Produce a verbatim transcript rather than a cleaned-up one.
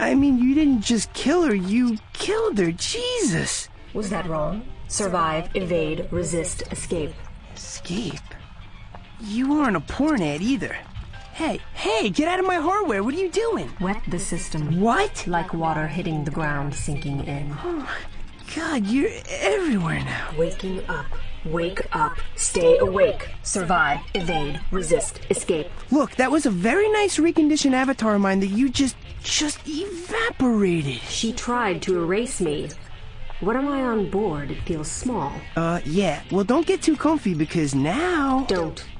I mean, you didn't just kill her, you killed her. Jesus. Was that wrong? Survive, evade, resist, escape. Escape? You aren't a porn ad either. Hey, hey, get out of my hardware. What are you doing? Wet the system. What? Like water hitting the ground, sinking in. Oh, God, you're everywhere now. Waking up. Wake up. Stay awake. Survive, evade, resist, escape. Look, that was a very nice reconditioned avatar of mine that you just, just evaporated. She tried to erase me. When am I on board? It feels small. Uh, yeah. Well, don't get too comfy because now... Don't.